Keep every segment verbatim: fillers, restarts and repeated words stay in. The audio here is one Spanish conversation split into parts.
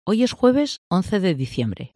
Hoy es jueves once de diciembre.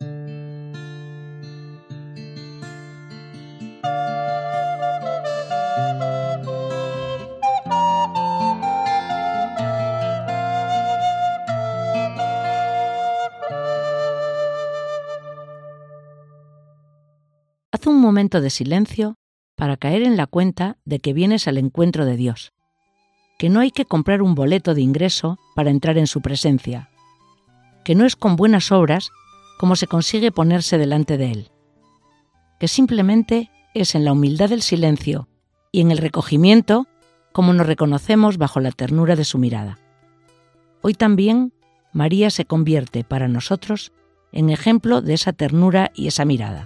Haz un momento de silencio para caer en la cuenta de que vienes al encuentro de Dios, que no hay que comprar un boleto de ingreso para entrar en su presencia, que no es con buenas obras como se consigue ponerse delante de Él, que simplemente es en la humildad del silencio y en el recogimiento como nos reconocemos bajo la ternura de su mirada. Hoy también María se convierte para nosotros en ejemplo de esa ternura y esa mirada.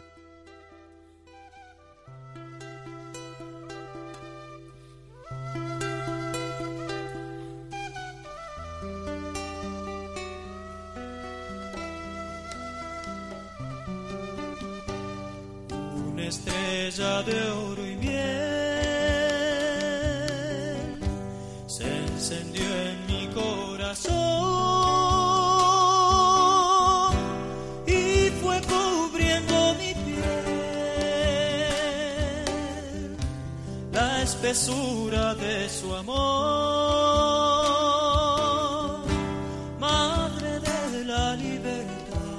Una estrella de oro y miel se encendió en mi corazón y fue cubriendo mi piel la espesura de su amor, madre de la libertad.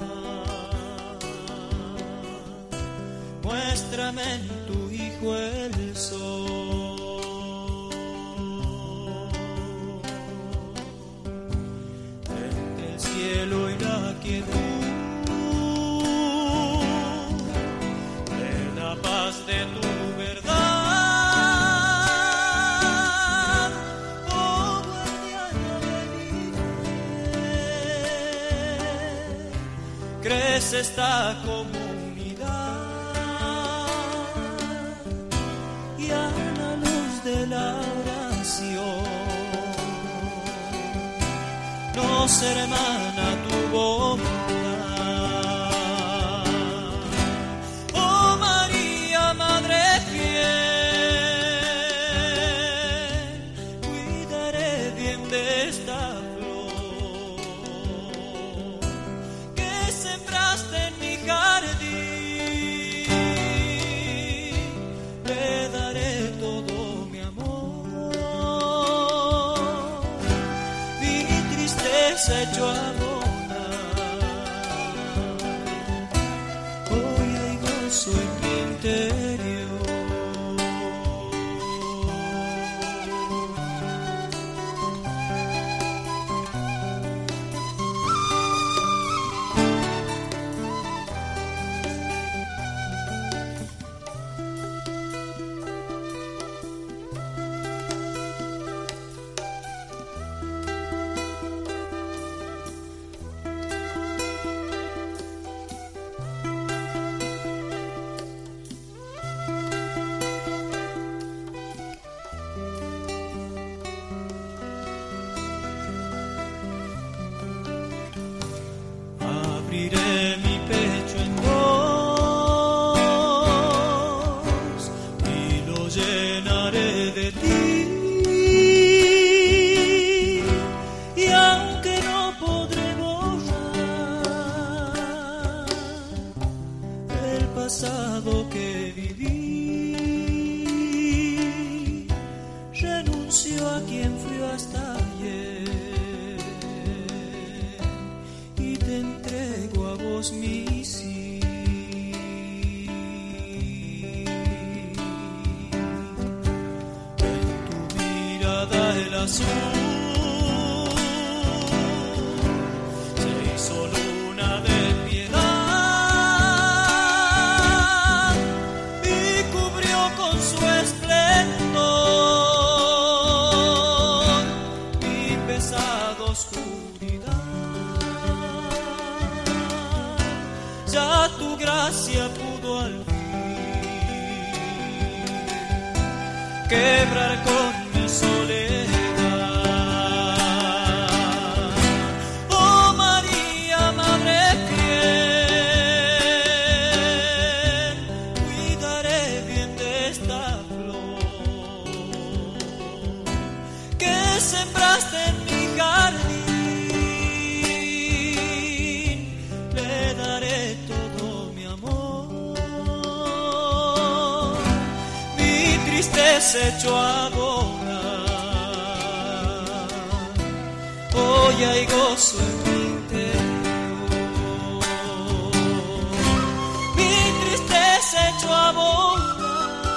Muéstrame en tu Hijo el sol. Entre el cielo y la quietud de la paz de tu verdad, oh guardiana de mi fe, crece esta comunidad. De la oración nos hermana tu voluntad. Oh María, Madre fiel, cuidaré bien de esta flor que sembraste en mi jardín. Le daré todo hecho abonar. Hoy hay gozo en mi interior. Abriré mi pecho en dos y lo llenaré de ti. Y aunque no podré borrar el pasado que viví, renuncio a quien fui hasta ayer. Entrego a vos mi sí. En tu mirada el azul se hizo luna de piedad y cubrió con su esplendor mi pesada oscuridad. Ya tu gracia pudo al fin quebrar con mi soledad. Oh María, Madre fiel, cuidaré bien de esta flor que sembraste en mi jardín. hecho ahora. Hoy hay gozo en mi interior. Mi tristeza hecho ahora.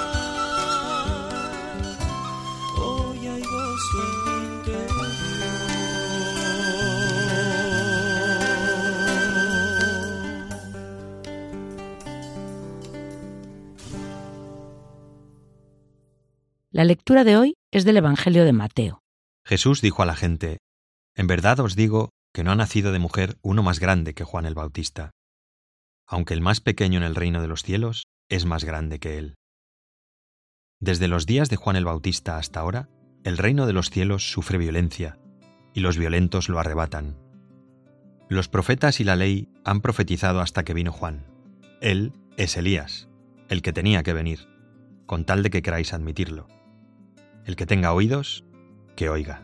Hoy hay gozo en mi interior. La lectura de hoy es del Evangelio de Mateo. Jesús dijo a la gente: En verdad os digo que no ha nacido de mujer uno más grande que Juan el Bautista, aunque el más pequeño en el reino de los cielos es más grande que él. Desde los días de Juan el Bautista hasta ahora, el reino de los cielos sufre violencia, y los violentos lo arrebatan. Los profetas y la ley han profetizado hasta que vino Juan. Él es Elías, el que tenía que venir, con tal de que queráis admitirlo. El que tenga oídos, que oiga.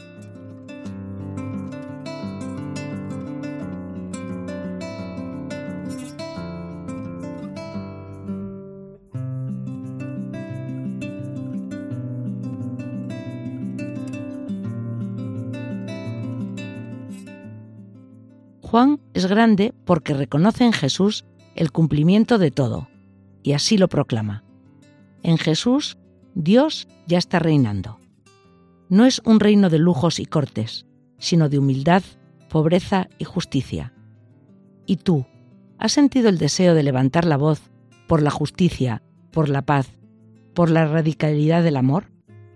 Juan es grande porque reconoce en Jesús el cumplimiento de todo, y así lo proclama. En Jesús, Dios ya está reinando. No es un reino de lujos y cortes, sino de humildad, pobreza y justicia. ¿Y tú, has sentido el deseo de levantar la voz por la justicia, por la paz, por la radicalidad del amor?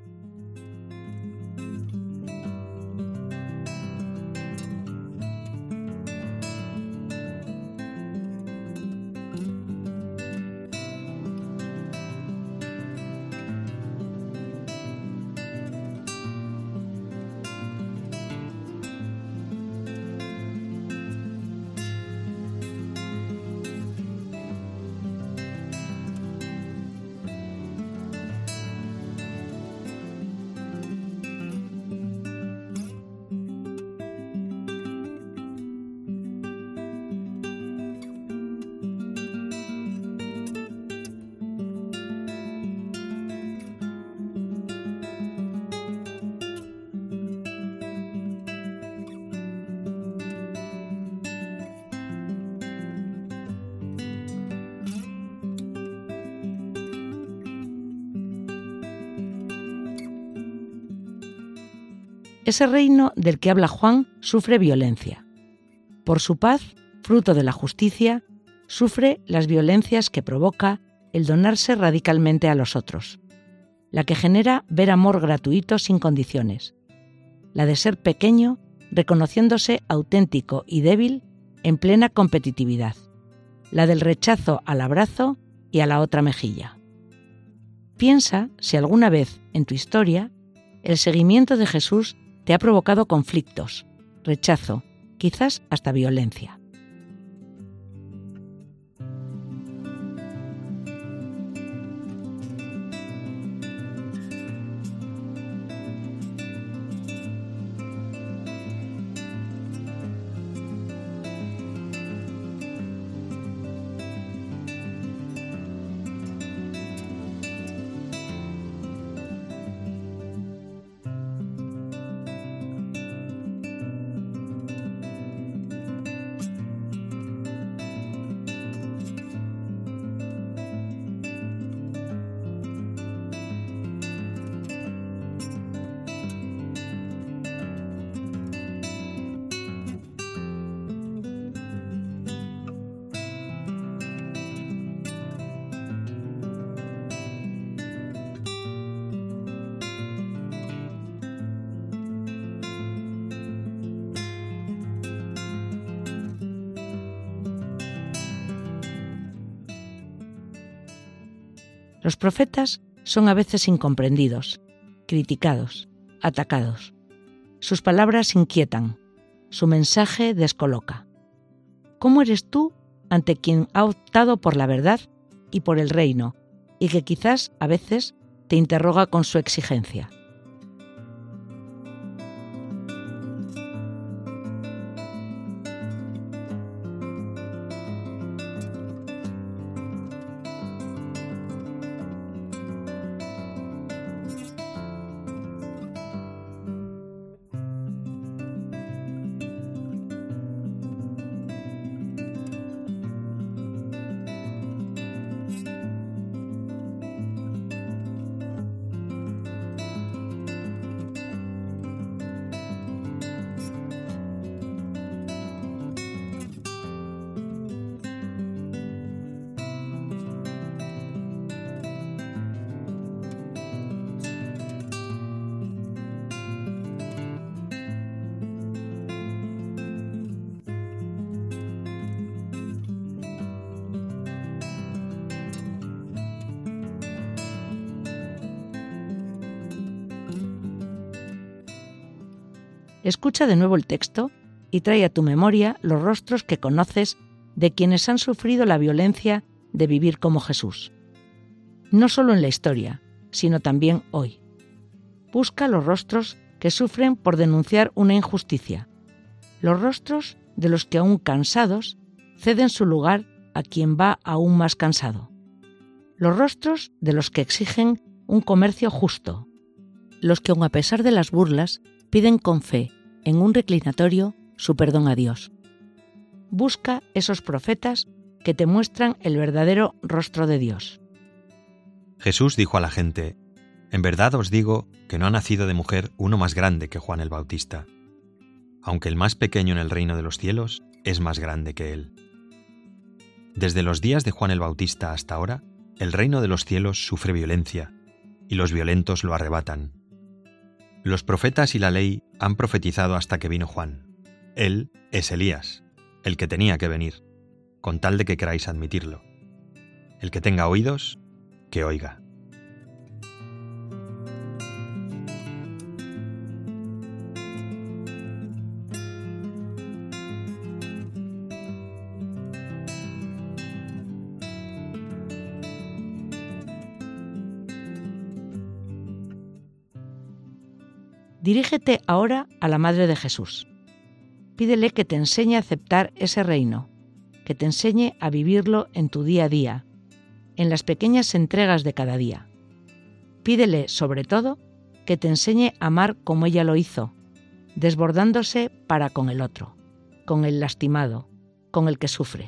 Ese reino del que habla Juan sufre violencia. Por su paz, fruto de la justicia, sufre las violencias que provoca el donarse radicalmente a los otros, la que genera ver amor gratuito sin condiciones, la de ser pequeño reconociéndose auténtico y débil en plena competitividad, la del rechazo al abrazo y a la otra mejilla. Piensa si alguna vez en tu historia el seguimiento de Jesús te ha provocado conflictos, rechazo, quizás hasta violencia. Los profetas son a veces incomprendidos, criticados, atacados. Sus palabras inquietan, su mensaje descoloca. ¿Cómo eres tú ante quien ha optado por la verdad y por el reino, y que quizás a veces te interroga con su exigencia? Escucha de nuevo el texto y trae a tu memoria los rostros que conoces de quienes han sufrido la violencia de vivir como Jesús. No solo en la historia, sino también hoy. Busca los rostros que sufren por denunciar una injusticia, los rostros de los que aún cansados ceden su lugar a quien va aún más cansado, los rostros de los que exigen un comercio justo, los que aun a pesar de las burlas piden con fe en un reclinatorio su perdón a Dios. Busca esos profetas que te muestran el verdadero rostro de Dios. Jesús dijo a la gente: «En verdad os digo que no ha nacido de mujer uno más grande que Juan el Bautista, aunque el más pequeño en el reino de los cielos es más grande que él». Desde los días de Juan el Bautista hasta ahora, el reino de los cielos sufre violencia, y los violentos lo arrebatan. Los profetas y la ley han profetizado hasta que vino Juan. Él es Elías, el que tenía que venir, con tal de que queráis admitirlo. El que tenga oídos, que oiga. Dirígete ahora a la Madre de Jesús. Pídele que te enseñe a aceptar ese reino, que te enseñe a vivirlo en tu día a día, en las pequeñas entregas de cada día. Pídele, sobre todo, que te enseñe a amar como ella lo hizo, desbordándose para con el otro, con el lastimado, con el que sufre.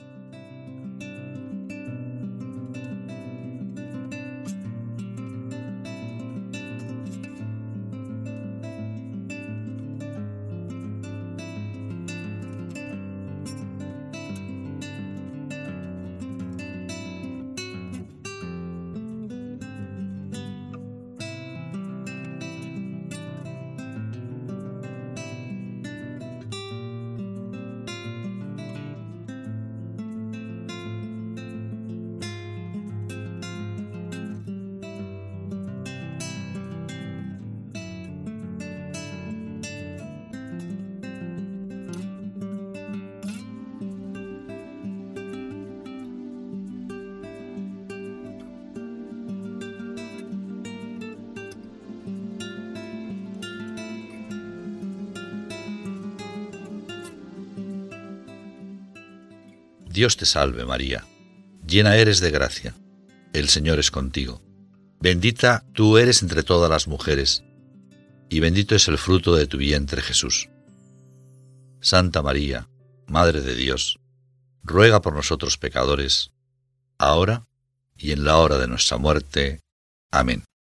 Dios te salve María, llena eres de gracia, el Señor es contigo. Bendita tú eres entre todas las mujeres, y bendito es el fruto de tu vientre Jesús. Santa María, Madre de Dios, ruega por nosotros pecadores, ahora y en la hora de nuestra muerte. Amén.